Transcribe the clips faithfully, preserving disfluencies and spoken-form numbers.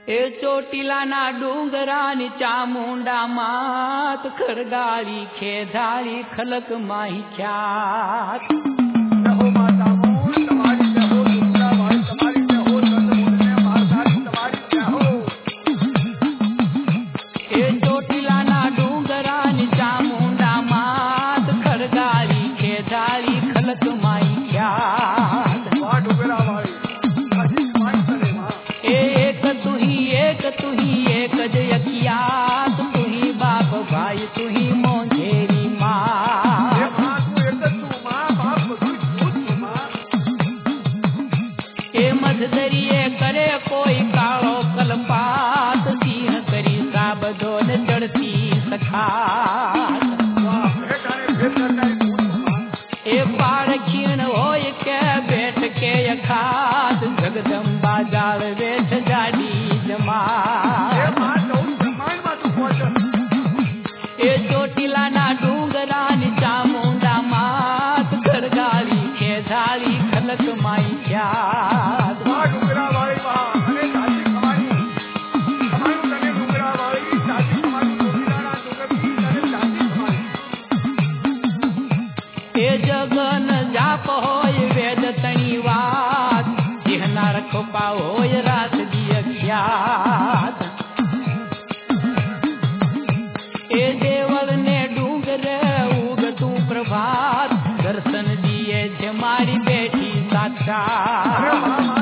એ ચોટીલાના ડુંગરાની ચામુંડા માત ખરગાળી ખેધાળી ખલક માહી ખ્યાત जगदंबा जाल वेठ जाडी जमा ए चोटीला ना डूंगरानी चामुंडा मात खरगाली खेधाली खलक माई ख्यात ए जगन जाप होय वेद तणी वात रखोपा होय रात दिय ख्यात ए देवल ने डूंगर उगतू प्रभात दर्शन दिए छे मारी बेटी साक्षात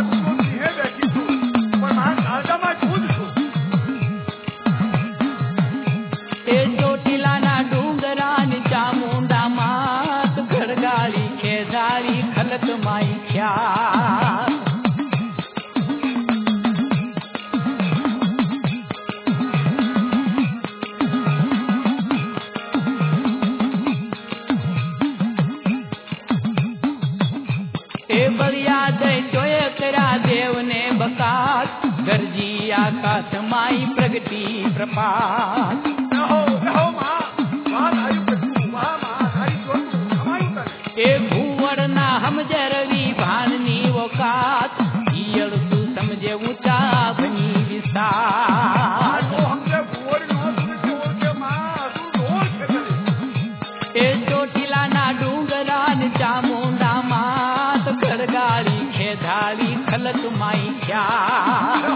ए ચોટીલા ના ડુંગરાની ચામુંડા માત ખરગાળી ખેધાળી ખલક માઈ ખ્યાત देव ने बकात गरजी आकाश माई प्रगति प्रपात ए भूवर ना हम जरवी भाननी वकात ईयल तू समझे ऊंचा बनी विस्तार ए चोटीला ना डूंगरान चामुंडा मात खरगाड़ी खेधाड़ी खलक माई ख्यात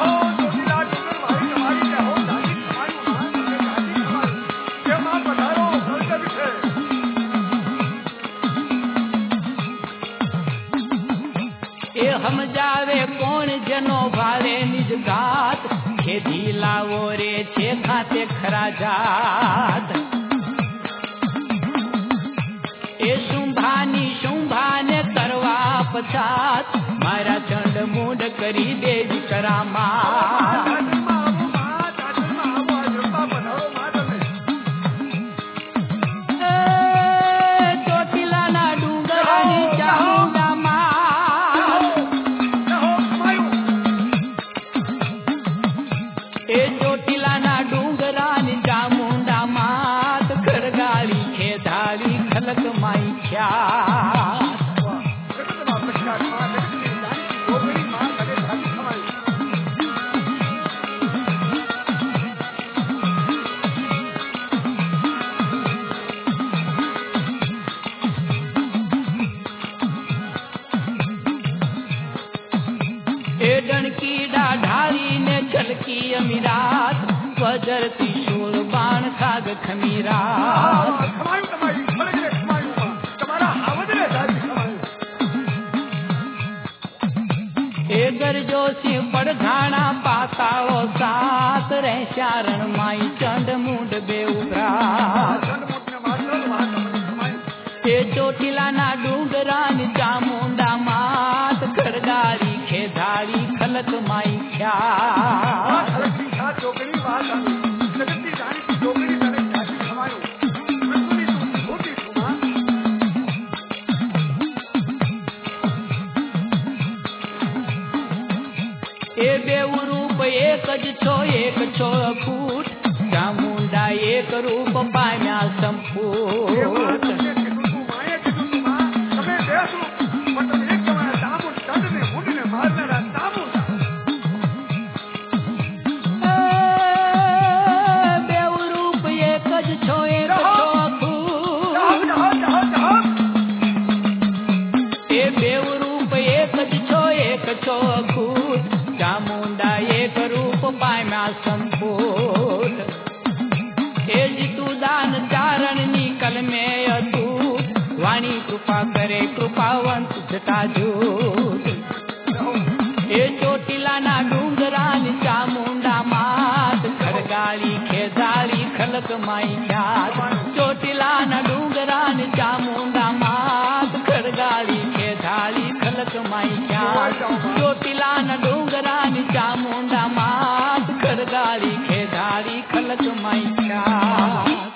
ए हम जावे कौन जनो भारे निज घात खेधी लावो रे छे खाते खरा जात ए शुंभानी शुंभाने करवा पछात मारा चंड मूड करी देवी करामा ચોટીલા ના ડુંગરાની ચામુંડા એ ચોટીલા ના ડુંગરાની ચામુંડા માત ખરગાળી ખેધાળી ખલક માઈ ખ્યાત डणकी डाढ़ी ने छलकी अमीरात वजर त्रिशूल बाण खाग खमीरात ए गरजो सिंह पड़घाना पाताओ सात रह चारण माई चंड मुंड बेउरात ए ચોટીલા ના ડુંગરાની ચામુંડા માત ખરગાળી ખેધાળી ખલક માઈ ખ્યાત ए बेउ रूप एक ज छो एक छो फूट चामुंडा एक रूप पाम्या संपूट जीवन में अतूट वाणी कृपा करे कृपावंत जटाजूट ए चोटीला ना डूंगरानी चामुंडा मात खरगाळी खेदाळी खलक माई ख्यात चोटीला ना डूंगरानी चामुंडा मात खरगाळी खेदाळी खलक माई ख्यात चोटीला ना डूंगरानी चामुंडा मात खरगाळी खेदाळी खलक माई ख्यात